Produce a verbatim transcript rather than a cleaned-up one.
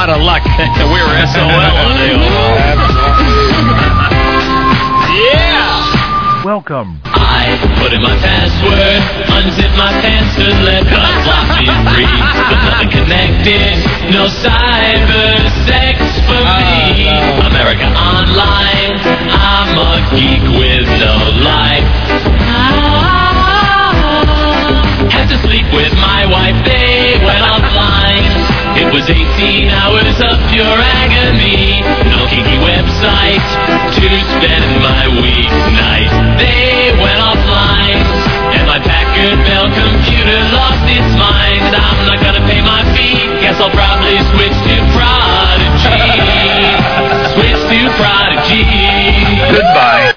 lot of luck. We were S O L on A O L. Yeah! Welcome. I put in my password, unzip my pants to let God lock me free. But nothing connected, no cyber sex for me. Oh, no. America Online, I'm a geek with no life. I had to sleep with my wife, they went offline. It was eighteen hours of pure agony. No kinky website to spend my weeknight.